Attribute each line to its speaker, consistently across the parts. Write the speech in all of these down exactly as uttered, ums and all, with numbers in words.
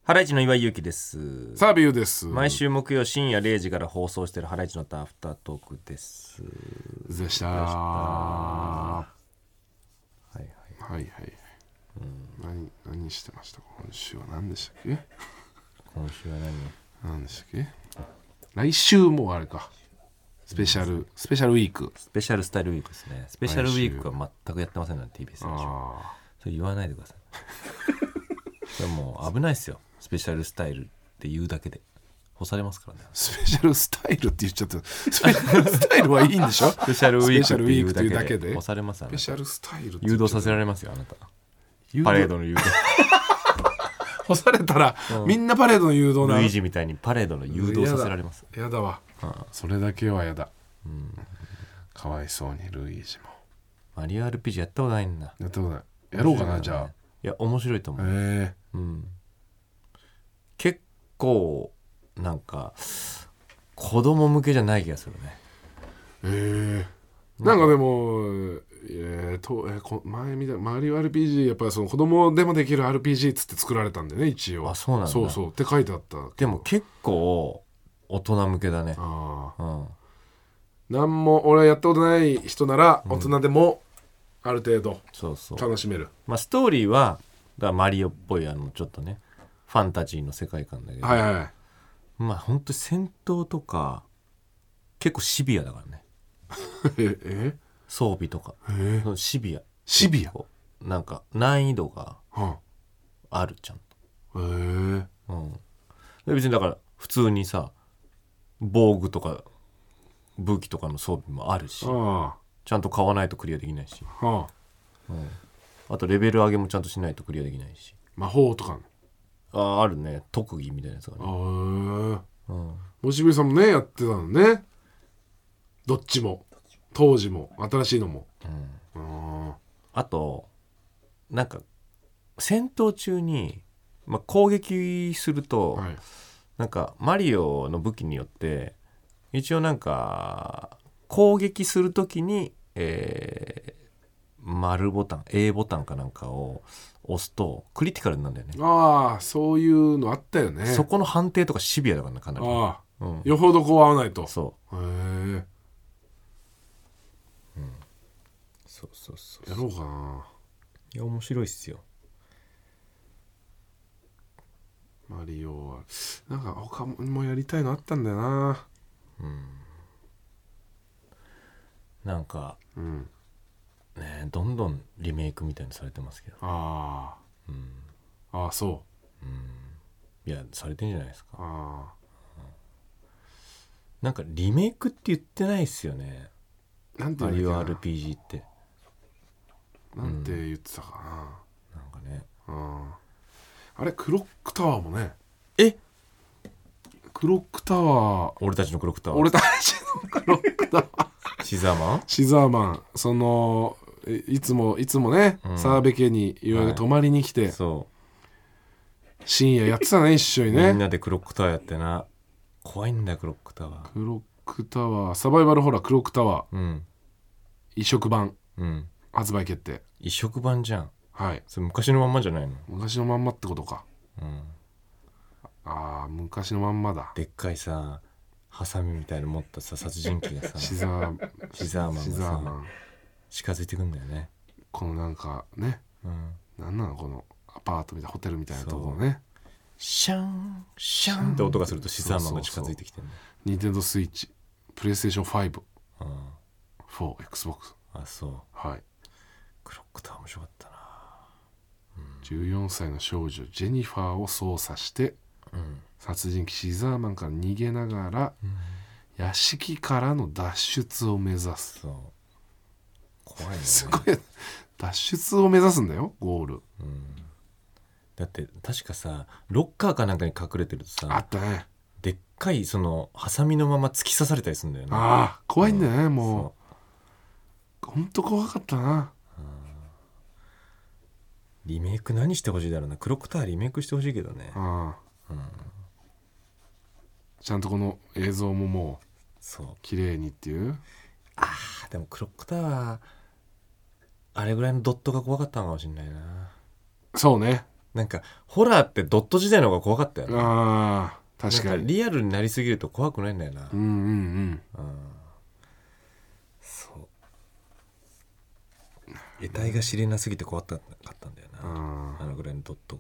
Speaker 1: ハライチの岩井ゆきです。
Speaker 2: サービューです。
Speaker 1: 毎週木曜深夜れいじから放送しているハライチのターアフタートークです。
Speaker 2: でした。はい
Speaker 1: はい
Speaker 2: はいはい、うん、何何してました今週は。何でしたっけ
Speaker 1: 今週は
Speaker 2: 何何でしたっけ。来週もあれか、スペシャル、うん、スペシャルウィーク
Speaker 1: スペシャルスタイルウィークですね。スペシャルウィークは全くやってませんね ティービーエス ラジオ。それ言わないでくださいそれもう危ないっすよ。スペシャルスタイルって言うだけで干されますからね。
Speaker 2: スペシャルスタイルって言っちゃった。スペシャルスタイルはいいんでしょ。ス
Speaker 1: ペシャルウィークって言うだけで干されます。
Speaker 2: スペシャルスタイル
Speaker 1: 誘導させられますよあなた。パレードの誘導
Speaker 2: 干されたら、うん、みんなパレードの誘導な。
Speaker 1: ルイージみたいにパレードの誘導させられます。
Speaker 2: やだわ、うん、それだけはやだ、うん、かわいそうにルイージも。
Speaker 1: マリオ アールピージー やったことないんだ。
Speaker 2: やったことない。やろうかな、じゃあ。
Speaker 1: いや面白いと思う。
Speaker 2: へえ、
Speaker 1: うん、結構なんか子供向けじゃない気がするね。
Speaker 2: へえ、なんかでもえーとえー、こ前見たマリオ アールピージー やっぱりその子供でもできる アールピージー っつって作られたんでね一応。
Speaker 1: あ、そうなんだ。
Speaker 2: そうそうって書いてあった。
Speaker 1: でも結構大人向けだね。
Speaker 2: ああ、うん、なんも俺はやったことない人なら大人でもある程度楽しめる、うん、そうそう。
Speaker 1: まあ、ストーリーはだマリオっぽいあのちょっとねファンタジーの世界観だけど、
Speaker 2: はいはい、
Speaker 1: まあ本当に戦闘とか結構シビアだからね
Speaker 2: ええ
Speaker 1: 装備とか、
Speaker 2: えー、
Speaker 1: シビア
Speaker 2: シビア
Speaker 1: なんか難易度があるちゃんと、
Speaker 2: へえー、
Speaker 1: うん、で別にだから普通にさ防具とか武器とかの装備もあるし、
Speaker 2: あ
Speaker 1: ちゃんと買わないとクリアできないし、
Speaker 2: は
Speaker 1: あ、うん、あとレベル上げもちゃんとしないとクリアできないし。
Speaker 2: 魔法とか
Speaker 1: ああるね、特技みたいなやつがね。
Speaker 2: ああ、うん、もしぶりさんもねやってたのね。どっちも当時も新しいのも、うん、あ,
Speaker 1: あとなんか戦闘中に、まあ、攻撃すると、はい、なんかマリオの武器によって一応なんか攻撃するときに、えー、丸ボタン A ボタンかなんかを押すとクリティカルになるんだよね。
Speaker 2: ああ、そういうのあったよね。
Speaker 1: そこの判定とかシビアだからな、かなり。
Speaker 2: ああ、うん、よほどこう合わないと。
Speaker 1: そう。
Speaker 2: へえ、うん、
Speaker 1: そうそうそう。
Speaker 2: やろうかな。
Speaker 1: いや面白いっすよ。
Speaker 2: マリオはなんか他もやりたいのあったんだよな。
Speaker 1: うん。なんか、うん、ね、どんどんリメイクみたいにされてますけど。
Speaker 2: ああ、うん、ああそう、うん、
Speaker 1: いやされてんじゃないですか。
Speaker 2: あ、うん、
Speaker 1: なんかリメイクって言ってないっすよね。
Speaker 2: なんて
Speaker 1: マリオ アールピージー って
Speaker 2: なんて言ってたかな、うん、
Speaker 1: なんかね、
Speaker 2: うん、あれクロックタワーもね。
Speaker 1: え
Speaker 2: クロックタワー、
Speaker 1: 俺たちのクロックタワー、
Speaker 2: 俺たちのクロックタワー
Speaker 1: シザーマン
Speaker 2: シザーマン、そのいつもいつもね、うん、澤部家に岩井が泊まりに来て、はい、そう深夜やってたね一緒にね。
Speaker 1: みんなでクロックタワーやってな。怖いんだよクロックタワー。
Speaker 2: クロックタワーサバイバルホラークロックタワー、うん、移植版、うん、発売決定。
Speaker 1: 移植版じゃん。
Speaker 2: はい、
Speaker 1: それ昔のまんまじゃないの。
Speaker 2: 昔のまんまってことか、うん、ああ昔のまんまだ。
Speaker 1: でっかいさハサミみたいなの持ったさ殺人鬼がさ
Speaker 2: シザー
Speaker 1: シザーマンがさシザーマン近づいてくんだよね。
Speaker 2: このなんかね、うん、なんなのこのアパートみたいなホテルみたいなところね、
Speaker 1: シャンシャンって音がするとシザーマンが近づいてきてるね。
Speaker 2: ニンテンドースイッチ、プレイステーションファイブ、うん、フォー、エックスボックス。
Speaker 1: あ、そう。
Speaker 2: はい。
Speaker 1: クロックタワー面白かったな、
Speaker 2: うん、じゅうよんさいの少女ジェニファーを操作して、うん、殺人鬼シザーマンから逃げながら、うん、屋敷からの脱出を目指す。
Speaker 1: そう怖いね。
Speaker 2: すごい脱出を目指すんだよゴール、うん、
Speaker 1: だって確かさロッカーかなんかに隠れてるとさ
Speaker 2: あったね、
Speaker 1: でっかいそのハサミのまま突き刺されたりするんだよね。
Speaker 2: ああ怖いんだよね、うん、もうほんと怖かったな。
Speaker 1: リメイク何してほしいだろうな。クロックタワーリメイクしてほしいけどね。あ、うん、
Speaker 2: ちゃんとこの映像ももう
Speaker 1: そう
Speaker 2: 綺麗にっていう。
Speaker 1: あーでもクロックタワーあれぐらいのドットが怖かったのかもしれないな。
Speaker 2: そうね、
Speaker 1: なんかホラーってドット時代の方が怖かったよね。
Speaker 2: あー確かに。
Speaker 1: なんかリアルになりすぎると怖くないんだよな。
Speaker 2: うんうんうん。
Speaker 1: そう得体が知れなすぎて怖かったんだよな、あのぐらいのドットが。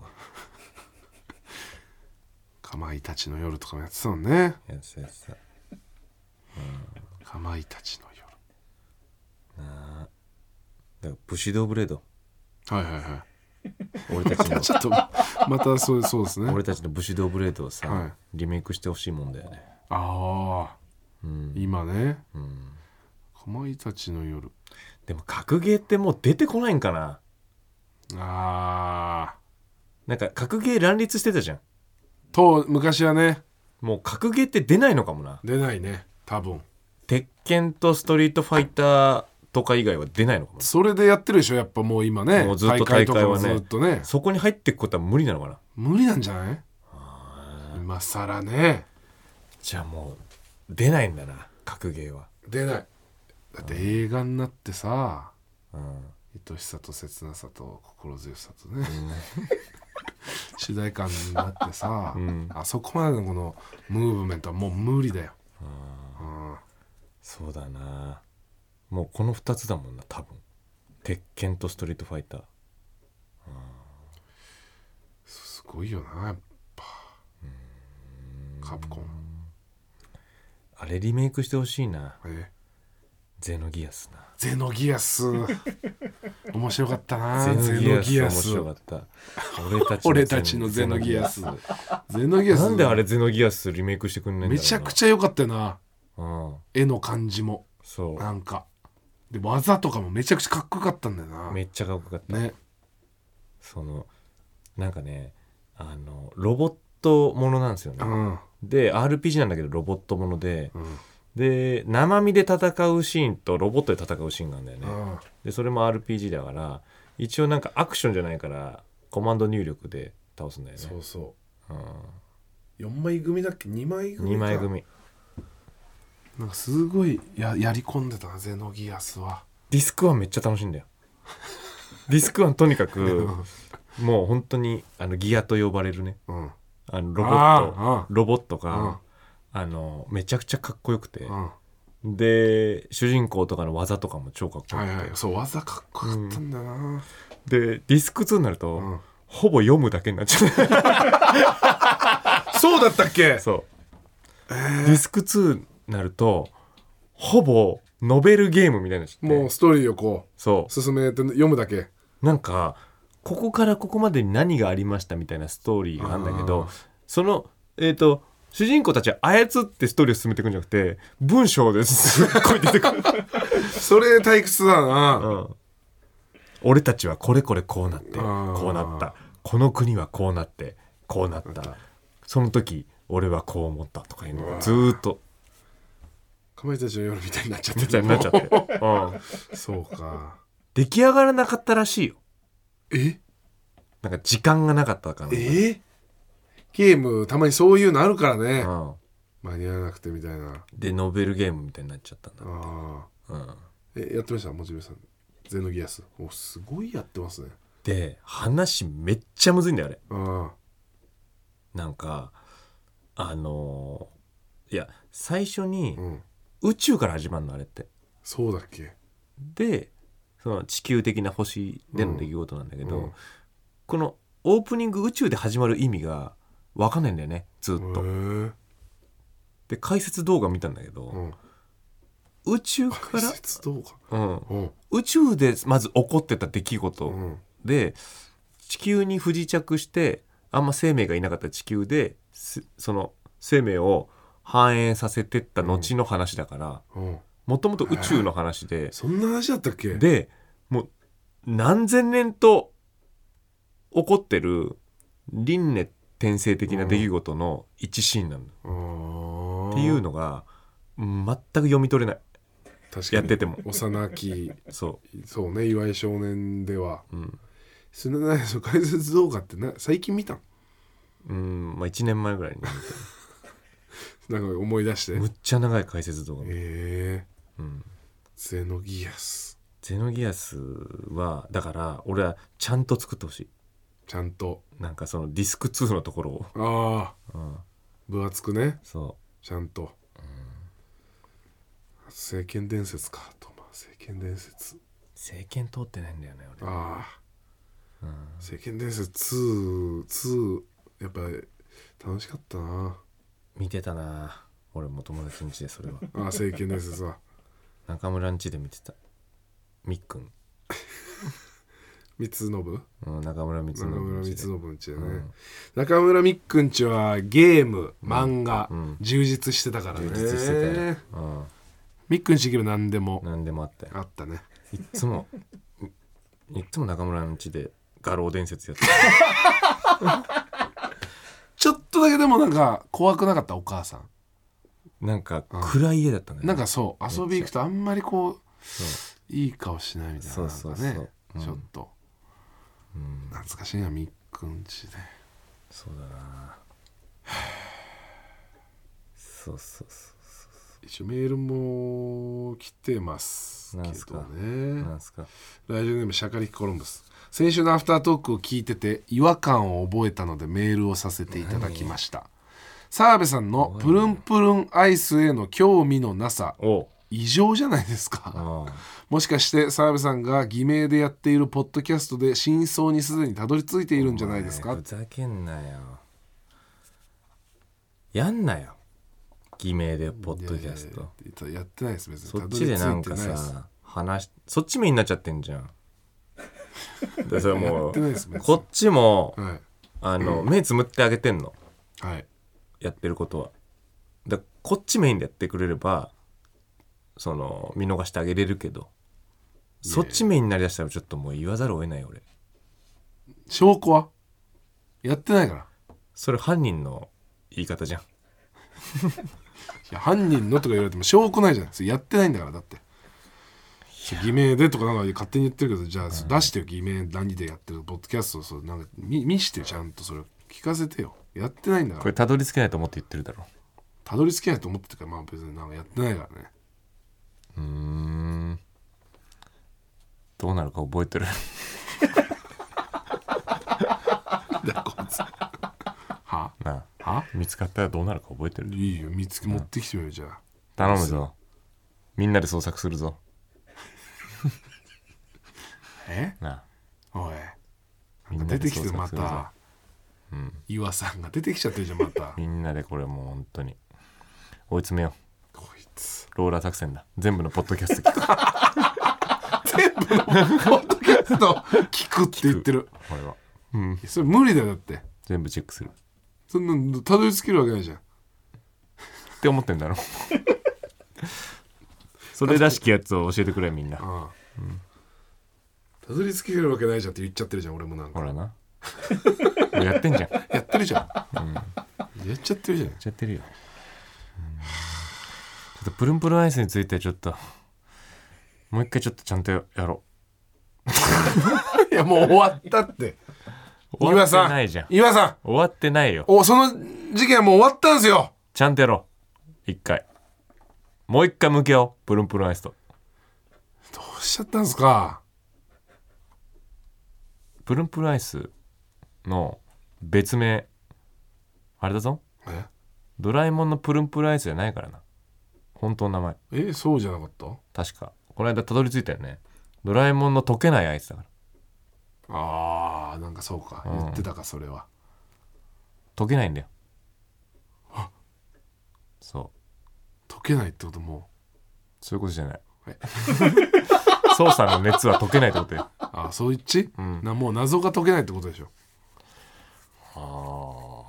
Speaker 2: かまいたちの夜とかもやってたもんね。
Speaker 1: やつやつだ。
Speaker 2: かまいたちの
Speaker 1: 夜なあ。だから武士道ブレード。
Speaker 2: はいはいはい。
Speaker 1: 俺たちの
Speaker 2: ちょっとまたそうそうですね。
Speaker 1: 俺たちの武士道ブレードをさ、
Speaker 2: はい、
Speaker 1: リメイクしてほしいもんだよね。
Speaker 2: ああ、うん、今ね、うん、かまいたちの夜。
Speaker 1: でも格ゲーってもう出てこないんかな。
Speaker 2: あ
Speaker 1: ーなんか格ゲー乱立してたじゃん
Speaker 2: と昔はね。
Speaker 1: もう格ゲーって出ないのかもな。
Speaker 2: 出ないね多分。
Speaker 1: 鉄拳とストリートファイターとか以外は出ないのかも。
Speaker 2: それでやってるでしょやっぱもう今ね。
Speaker 1: もうずっと大会はね、
Speaker 2: ずっとね
Speaker 1: そこに入っていくことは無理なのかな。
Speaker 2: 無理なんじゃない。今更ね。
Speaker 1: じゃあもう出ないんだな格ゲーは。
Speaker 2: 出ない。だって映画になってさ、
Speaker 1: うん、
Speaker 2: 愛しさと切なさと心強さとね、うん、主題歌になってさ、うん、あそこまでのこのムーブメントはもう無理だよ。
Speaker 1: うん、そうだな。もうこのふたつだもんな多分。鉄拳とストリートファイター。
Speaker 2: すごいよなやっぱ。カプコン
Speaker 1: あれリメイクしてほしいな。
Speaker 2: え
Speaker 1: ゼノギアスな。
Speaker 2: ゼノギアス面白かったな。
Speaker 1: ゼノギアス面白かった。
Speaker 2: 俺たち の, 俺たちのゼノギアス。ゼノギアス
Speaker 1: なんであれゼノギアスリメイクしてくんないんだろうな。
Speaker 2: めちゃくちゃ良かったよな、
Speaker 1: うん、
Speaker 2: 絵の感じも。
Speaker 1: そう
Speaker 2: なんかで技とかもめちゃくちゃかっこよかったんだよな。
Speaker 1: めっちゃかっこよかった
Speaker 2: ね。
Speaker 1: そのなんかねあのロボットものなんですよね、うん、で アールピージー なんだけどロボットもので、うん、で生身で戦うシーンとロボットで戦うシーンがあるんだよね、うん、でそれも アールピージー だから一応なんかアクションじゃないからコマンド入力で倒すんだよね。
Speaker 2: そうそう、うん、よんまい組だっけにまい組か。
Speaker 1: にまい組
Speaker 2: なんかすごい や, やり込んでたなゼノギアスは。
Speaker 1: ディスクワンめっちゃ楽しいんだよディスクワンとにかくもう本当にあのギアと呼ばれるね、うん、あのロボットロボットが、うん、あのめちゃくちゃかっこよくて、うん、で主人公とかの技とかも超かっこよくて、
Speaker 2: はいはい、そう技かっこよかったんだな、うん、
Speaker 1: でディスクツーになると、うん、ほぼ読むだけになっちゃ
Speaker 2: うそうだったっけ。
Speaker 1: そう、えー、ディスクツーになるとほぼノベルゲームみたいな。
Speaker 2: もうストーリーをこう
Speaker 1: そう
Speaker 2: 進めて読むだけ。
Speaker 1: なんかここからここまでに何がありましたみたいなストーリーがあるんだけど、そのえっ、ー、と主人公たちは操ってストーリーを進めていくんじゃなくて文章ですっごい出てくる
Speaker 2: それ退屈だな、うん、
Speaker 1: 俺たちはこれこれこうなってこうなった、この国はこうなってこうなった、その時俺はこう思ったとかいうのがずーっと
Speaker 2: かまいたちの夜みたいになっちゃってた
Speaker 1: なっちゃって、
Speaker 2: うん、そうか。
Speaker 1: 出来上がらなかったらしいよ。
Speaker 2: え
Speaker 1: なんか時間がなかったかな。
Speaker 2: えゲームたまにそういうのあるからね、うん、間に合わなくてみたいな
Speaker 1: でノベルゲームみたいになっちゃったんだって。
Speaker 2: あ、うん、えやってましたもちろんさんゼノギアス。おすごいやってますね。
Speaker 1: で話めっちゃむずいんだよあれ。
Speaker 2: あ
Speaker 1: なんかあのー、いや最初に、うん宇宙から始まるのあれって。
Speaker 2: そうだっけ。
Speaker 1: でその地球的な星での出来事なんだけど、うんうん、このオープニング宇宙で始まる意味が分かんないんだよねずっと。で解説動画見たんだけど、うん、宇宙から
Speaker 2: 解説動画、
Speaker 1: うんうん、宇宙でまず起こってた出来事、うん、で地球に不時着してあんま生命がいなかった地球でその生命を反映させてった後の話だからもともと宇宙の話で、
Speaker 2: そんな話だったっけ。
Speaker 1: でもう何千年と起こってる輪廻転生的な出来事の一シーンなのっていうのが全く読み取れない。確かにやってても
Speaker 2: 幼き
Speaker 1: そう
Speaker 2: そうね岩井少年では、うん、それなそ解説動画ってな最近見たん。
Speaker 1: うんまあいちねんまえぐらいに見て
Speaker 2: なんか思い出して
Speaker 1: むっちゃ長い解説動画。
Speaker 2: えーうん、ゼノギアス
Speaker 1: ゼノギアスはだから俺はちゃんと作ってほしい。
Speaker 2: ちゃんと
Speaker 1: なんかそのディスクツーのところを、
Speaker 2: ああ、
Speaker 1: うん、
Speaker 2: 分厚くね、
Speaker 1: そ
Speaker 2: ちゃんと、うん、聖剣伝説かと、まあ聖剣伝説
Speaker 1: 聖剣通ってないんだよね俺。
Speaker 2: ああ、
Speaker 1: うん、
Speaker 2: 聖剣伝説ツー、ツーやっぱり楽しかったな。
Speaker 1: 見てたな俺も友達ん家でそれは。
Speaker 2: ああ聖剣伝説は
Speaker 1: 中村ん家で見てた。みっくん
Speaker 2: 三つ信、
Speaker 1: うん、中村光信
Speaker 2: 中村光信んちでね、うん、中村みっくんちはゲーム、うん、漫画、うん、充実してたからね。
Speaker 1: 充実してたよ、うん、
Speaker 2: みっくんち行けば何でも
Speaker 1: 何でもあったよ。
Speaker 2: あったね。
Speaker 1: いっつもいっつも中村ん家で画廊伝説やって
Speaker 2: ちょっとだけでもなんか怖くなかった？お母さん
Speaker 1: なんか暗い家だったね。
Speaker 2: なんかそう遊び行くとあんまりこういい顔しないみたいな。そうそうそう、ね、うん、ちょっと、うん、懐かしいなみっくんちで。
Speaker 1: そうだなそうそうそうそう。
Speaker 2: 一応メールも来てますけどね。なんすか
Speaker 1: なんすか。
Speaker 2: ラジオネームシャカリキコロンブス。先週のアフタートークを聞いてて違和感を覚えたのでメールをさせていただきました。澤部さんのプルンプルンアイスへの興味のなさ異常じゃないですか。もしかして澤部さんが偽名でやっているポッドキャストで真相にすでにたどり着いているんじゃないですか。
Speaker 1: ふざけんなよ、やんなよ偽名でポッドキャスト。
Speaker 2: いやいややってないです別に。
Speaker 1: そっちでなんかさ話そっちメインになっちゃってんじゃん。でそれもうこっちも、はい、あの目つむってあげてんの、はい、やってることは。だこっちメインでやってくれればその見逃してあげれるけど、そっちメインになりだしたらちょっともう言わざるを得ないよ俺。
Speaker 2: 証拠はやってないから。
Speaker 1: それ犯人の言い方じゃんい
Speaker 2: や犯人のとか言われても証拠ないじゃん。それやってないんだから。だって偽名でとかなんか勝手に言ってるけど、じゃあ出してよ偽名何でやってるポッドキャストをそうなんか 見, 見してよちゃんとそれ聞かせてよ。やってないんだから。
Speaker 1: これたどり着けないと思って言ってるだろ。
Speaker 2: たどり着けないと思ってるからまあ別になんかやってないからね。
Speaker 1: うーんどうなるか覚えてる
Speaker 2: だこいつは
Speaker 1: なあは見つかったらどうなるか覚えてる。
Speaker 2: いいよ見つけ持ってきてみようじゃあ。
Speaker 1: 頼むぞみんなで捜索するぞ
Speaker 2: え
Speaker 1: なあ
Speaker 2: おいなんか出てきてまた、うん、岩さんが出てきちゃってるじゃんまた
Speaker 1: みんなでこれもう本当に追い詰めよう。
Speaker 2: こいつ
Speaker 1: ローラー作戦だ。全部のポッドキャスト聞く
Speaker 2: 全部のポッドキャスト聞くって言ってる
Speaker 1: これは、うん、
Speaker 2: それ無理だよ。だって
Speaker 1: 全部チェックする。
Speaker 2: そんなたどり着けるわけないじゃん
Speaker 1: って思ってんだろそれらしきやつを教えてくれみんな。ああ、うん、
Speaker 2: たどり着けるわけないじゃんって言っちゃってるじゃん俺も。なんか
Speaker 1: ほらなやってんじゃん
Speaker 2: やってるじゃん、うん、やっちゃってるじゃん。
Speaker 1: やっちゃってるよ、うん、ちょっとプルンプルンアイスについてちょっともう一回ちょっとちゃんとやろ
Speaker 2: ういやもう終わったって
Speaker 1: 終わってないじゃん。
Speaker 2: 岩さん
Speaker 1: 終わってないよ。
Speaker 2: おその事件はもう終わったんですよ。
Speaker 1: ちゃんとやろう一回。もう一回向けようプルンプルンアイスと。
Speaker 2: どうしちゃったんすか。
Speaker 1: プルンプルンアイスの別名あれだぞ。えドラえもんのプルンプルンアイスじゃないからな本当の名
Speaker 2: 前。えそうじゃなかった。
Speaker 1: 確かこの間たどり着いたよね。ドラえもんの溶けないアイスだから。
Speaker 2: あーなんかそうか、うん、言ってたかそれは。
Speaker 1: 溶けないんだよ。そう
Speaker 2: 溶けないってことも
Speaker 1: そういうことじゃない操作の熱は溶けないってことよ。
Speaker 2: ああそういっち、うん、なもう謎が解けないってことでしょ。
Speaker 1: あ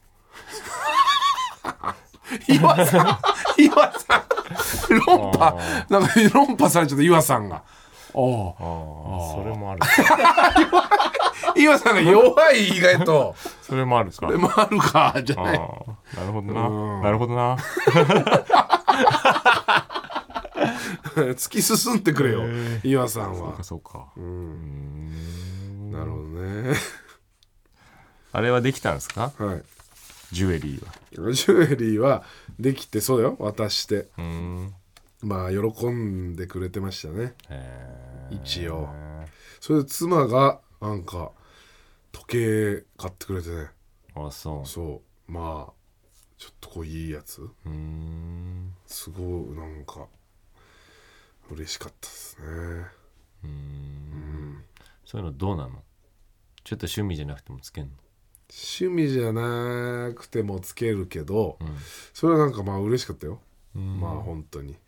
Speaker 2: あ岩さん岩さん論破なんか論破されちゃった岩さんが。お
Speaker 1: あそれもある
Speaker 2: 岩さんが弱い意外と
Speaker 1: それもあるか。
Speaker 2: それもあるかじゃない。
Speaker 1: なるほどななるほどな
Speaker 2: 突き進んでくれよ岩さんは。
Speaker 1: そうかそうか。うーん
Speaker 2: なるほどね。
Speaker 1: あれはできたんですか。
Speaker 2: はい
Speaker 1: ジュエリーは
Speaker 2: ジュエリーはできてそうだよ渡して。うーんまあ喜んでくれてましたね。一応それで妻がなんか時計買ってくれてね。
Speaker 1: あ、そう
Speaker 2: そうまあちょっとこういいやつ、
Speaker 1: うーん
Speaker 2: すごいなんか嬉しかったですね。
Speaker 1: うーん
Speaker 2: うん、
Speaker 1: そういうのどうなの？ちょっと趣味じゃなくてもつけんの？
Speaker 2: 趣味じゃなくてもつけるけど、
Speaker 1: うん
Speaker 2: それはなんかまあ嬉しかったよ。
Speaker 1: うん
Speaker 2: まあ本当に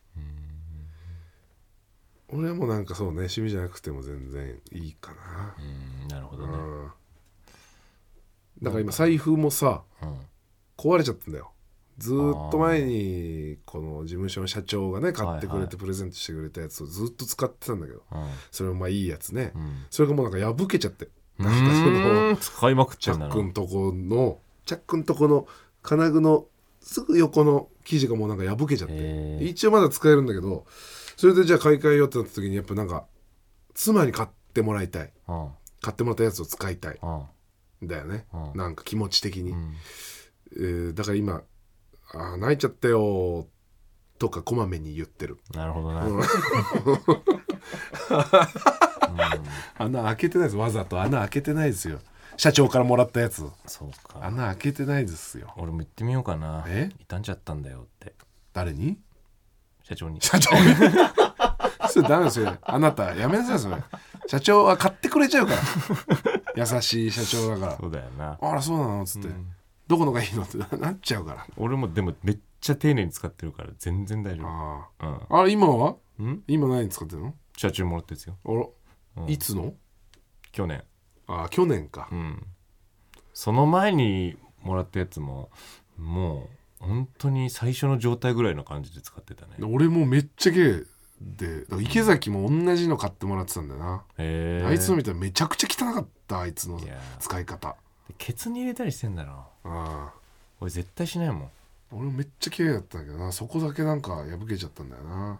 Speaker 2: 俺はもうなんかそうね、趣味じゃなくても全然いいかな。
Speaker 1: うんなるほどね。
Speaker 2: うん、だから今財布もさ
Speaker 1: うん
Speaker 2: 壊れちゃったんだよ。ずーっと前にこの事務所の社長がね買ってくれ
Speaker 1: はいはい
Speaker 2: てプレゼントしてくれたやつをずっと使ってたんだけど、
Speaker 1: うん
Speaker 2: それもまあいいやつね、
Speaker 1: うん、
Speaker 2: それがもうなんか破けちゃって、
Speaker 1: う
Speaker 2: なんかそ
Speaker 1: ーん
Speaker 2: の
Speaker 1: 使いまくっ
Speaker 2: チャ
Speaker 1: てんだな。
Speaker 2: ックんとこのチャックんとこの金具のすぐ横の生地がもうなんか破けちゃって、
Speaker 1: へー
Speaker 2: 一応まだ使えるんだけど、それでじゃあ買い替えようってなった時にやっぱなんか妻に買ってもらいたい、
Speaker 1: うん
Speaker 2: 買ってもらったやつを使いたい
Speaker 1: うん
Speaker 2: だよね、
Speaker 1: うん
Speaker 2: なんか気持ち的に、
Speaker 1: うん
Speaker 2: えーだから今あー泣いちゃったよとかこまめに言ってる。
Speaker 1: なるほどな、
Speaker 2: うん
Speaker 1: うん
Speaker 2: 穴開けてないです、わざと穴開けてないですよ、社長からもらったやつ
Speaker 1: そうか。
Speaker 2: 穴開けてないですよ。
Speaker 1: 俺も言ってみようかな。
Speaker 2: え
Speaker 1: 傷んじゃったんだよって
Speaker 2: 誰に？
Speaker 1: 社長に。
Speaker 2: 社長にそれダメですよ、あなたやめなさいそれ。社長は買ってくれちゃうから優しい社長だから。
Speaker 1: そうだよな。
Speaker 2: あらそうなのっつって、
Speaker 1: うん
Speaker 2: どこのがいいのってなっちゃうから。
Speaker 1: 俺もでもめっちゃ丁寧に使ってるから全然大丈夫。
Speaker 2: あ
Speaker 1: うん
Speaker 2: あ、あれ今は
Speaker 1: ん
Speaker 2: 今何使ってるの？
Speaker 1: 社長もらったやつよ。
Speaker 2: あら、
Speaker 1: うん
Speaker 2: いつの？
Speaker 1: 去年。
Speaker 2: ああ去年か、
Speaker 1: うんその前にもらったやつももう本当に最初の状態ぐらいの感じで使ってたね。
Speaker 2: 俺もめっちゃ綺麗で、だから池崎も同じの買ってもらってたんだよな、
Speaker 1: へー
Speaker 2: あいつの見たらめちゃくちゃ汚かった、あいつの
Speaker 1: いや
Speaker 2: 使い方。
Speaker 1: ケツに入れたりしてんだろ。
Speaker 2: ああ
Speaker 1: 俺絶対しないもん。
Speaker 2: 俺めっちゃ綺麗だったんだけどな、そこだけなんか破けちゃったんだよな。
Speaker 1: も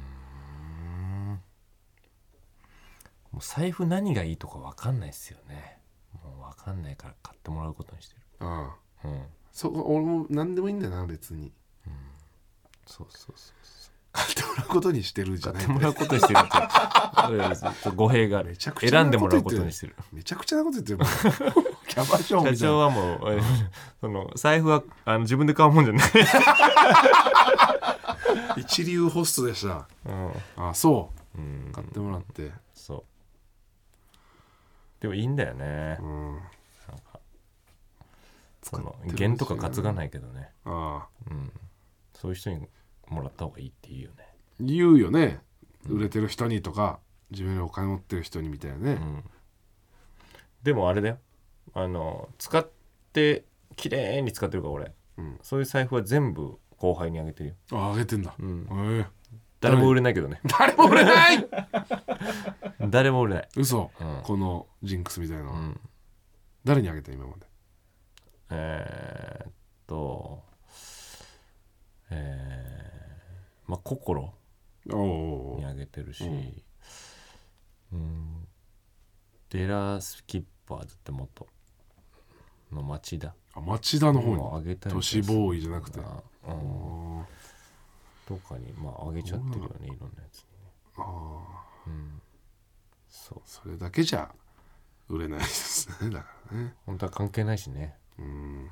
Speaker 1: う財布何がいいとか分かんないっすよね。もう分かんないから買ってもらうことにしてる。
Speaker 2: ああ
Speaker 1: うん
Speaker 2: そ俺も何でもいいんだよな別に、
Speaker 1: そうそうそうそう
Speaker 2: 買ってもらうことにしてるじゃない
Speaker 1: 買ってもらうことにしてるってちょっと語弊がある。
Speaker 2: めちゃくちゃ
Speaker 1: 選んでもらうことにしてる。
Speaker 2: めちゃくちゃなこと言ってるもんキャバ嬢みたいな。
Speaker 1: 社長はもうその財布はあの自分で買うもんじゃない、
Speaker 2: 一流ホストでした。
Speaker 1: うん
Speaker 2: ああそ
Speaker 1: うん、
Speaker 2: う買ってもらって、
Speaker 1: そうでもいいんだよね。
Speaker 2: うん、
Speaker 1: なんかその
Speaker 2: 使ってる
Speaker 1: 弦とか担がないけどね、
Speaker 2: ああ
Speaker 1: うん、そういう人にもらった方がいいっていいよね。
Speaker 2: 言うよね、売れてる人にとか自分でお金持ってる人にみたいなね、
Speaker 1: うん、でもあれだよ、あの使って綺麗に使ってるから俺、うん、そういう財布は全部後輩にあげてるよ。
Speaker 2: ああげてんだ、
Speaker 1: うん、
Speaker 2: えー、
Speaker 1: 誰も売れないけどね。
Speaker 2: 誰も売れない
Speaker 1: 誰も売れない。
Speaker 2: 嘘、
Speaker 1: うん、
Speaker 2: このジンクスみたいなの、
Speaker 1: うん、
Speaker 2: 誰にあげた今まで？
Speaker 1: えー、っとえー、まあ心にあげてるし、うん、デラスキッパーズって元の町田、
Speaker 2: あ町田の方に
Speaker 1: あげたり
Speaker 2: 都市ボーイじゃなくて、
Speaker 1: うん、とかにまああげちゃってるよね、いろんなやつにね。
Speaker 2: あ、
Speaker 1: うん、そう
Speaker 2: それだけじゃ売れないですね。だからね
Speaker 1: 本当は関係ないしね。
Speaker 2: うん、うん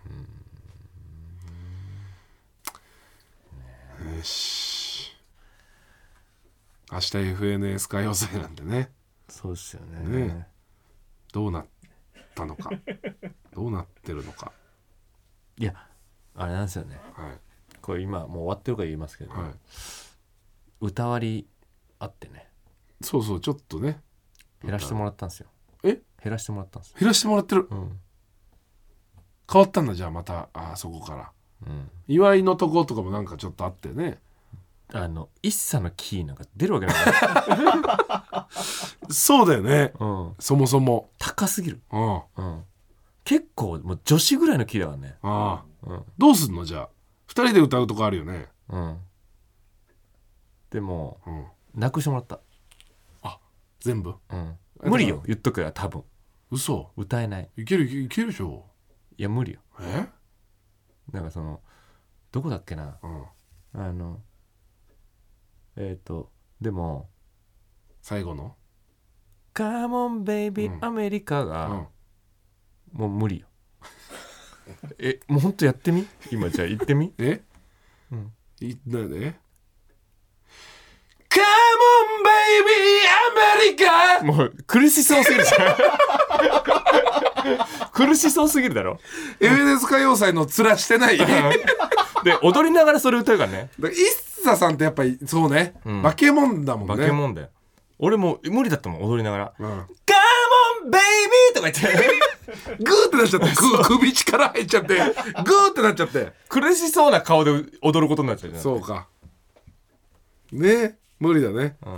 Speaker 2: ね、よし明日 エフエヌエス 歌謡祭なんでね。
Speaker 1: そうですよね。
Speaker 2: ねどうなったのかどうなってるのか。
Speaker 1: いやあれなんですよね、
Speaker 2: はい、
Speaker 1: これ今もう終わってるから言いますけど、
Speaker 2: はい、
Speaker 1: 歌割りあってね、
Speaker 2: そうそうちょっとね
Speaker 1: 減らしてもらったんですよ。
Speaker 2: え
Speaker 1: 減らしてもらったんですよ。
Speaker 2: 減らしてもらってる、
Speaker 1: うん、
Speaker 2: 変わったんだ。じゃあまたあそこから、うん、祝いのとことかもなんかちょっとあってね、
Speaker 1: あの一茶のキーなんか出るわけない
Speaker 2: そうだよね、うん、そもそも
Speaker 1: 高すぎる、
Speaker 2: うん
Speaker 1: うん、結構もう女子ぐらいのキーだからね。
Speaker 2: ああ、
Speaker 1: うん、
Speaker 2: どうすんのじゃあふたりで歌うとこあるよね、
Speaker 1: うん、でも、
Speaker 2: うん、
Speaker 1: なくしてもらった。
Speaker 2: あ全部、
Speaker 1: うん、無理よ言っとくよ多分。
Speaker 2: 嘘
Speaker 1: 歌えない。
Speaker 2: いけるいけるでしょ。
Speaker 1: いや無理よ。
Speaker 2: え
Speaker 1: なんかそのどこだっけな、
Speaker 2: うん、
Speaker 1: あのえっ、ー、とでも
Speaker 2: 最後の
Speaker 1: カモンベイビーアメリカがもう無理よえもうほんとやってみ今じゃあ言ってみ
Speaker 2: え、
Speaker 1: うん、
Speaker 2: いなんで Come on baby アメリカ
Speaker 1: もう苦しそうすぎるじゃん苦しそうすぎるだろ。
Speaker 2: エベレス歌謡祭の面してないで
Speaker 1: 踊りながらそれ歌うからね。
Speaker 2: だから一茶さんってやっぱりそうね、うん、化け物だもんね。
Speaker 1: 化け物だよ。俺も無理だったもん踊りながら、うん、Come on baby とか言って
Speaker 2: グーってなっちゃって首力入っちゃってグーってなっちゃって
Speaker 1: 苦しそうな顔で踊ることになっちゃうじゃん。
Speaker 2: そうかね、無理だね、うん、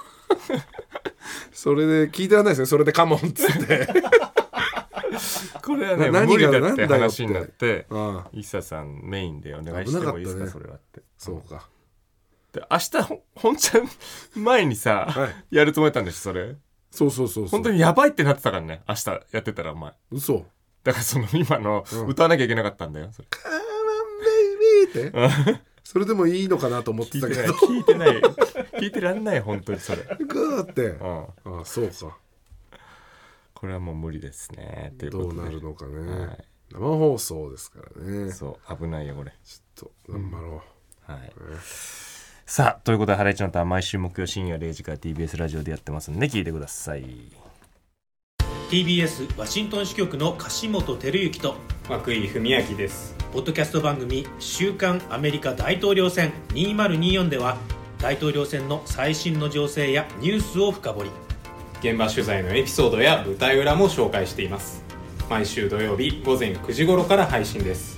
Speaker 2: それで聞いてらんないですね。それでカモンっつって
Speaker 1: これはね無理だって話になって、イッサさんメインでお願いしてもいいですか、ね、それはって。
Speaker 2: そうか。
Speaker 1: で明日本ちゃん前にさ、はい、やるつもりだったんですそれ。
Speaker 2: そうそうそうそう。
Speaker 1: 本当にやばいってなってたからね、明日やってたらお前。
Speaker 2: 嘘。
Speaker 1: だからその今の歌わなきゃいけなかったんだよ。それ。
Speaker 2: カモンベイビーって。それでもいいのかなと思ってたけど。
Speaker 1: 聞いてない。聞いてない。聞いてらんない本当にそれ。
Speaker 2: グーって。うん、ああそうか。
Speaker 1: これはもう無理ですね。ということで
Speaker 2: どうなるのかね、はい、生放送ですからね。
Speaker 1: そう危ないよこれ。
Speaker 2: ちょっと頑張ろう、うん、
Speaker 1: はい、さあということでハライチのターン毎週木曜深夜れいじから ティービーエス ラジオでやってますんで聞いてください。
Speaker 3: ティービーエス ワシントン支局の樫本照之と
Speaker 4: 涌井文明です。
Speaker 3: ポッドキャスト番組週刊アメリカ大統領選にせんにじゅうよんでは大統領選の最新の情勢やニュースを深掘り、
Speaker 4: 現場取材のエピソードや舞台裏も紹介しています。毎週土曜日午前くじ頃から配信です。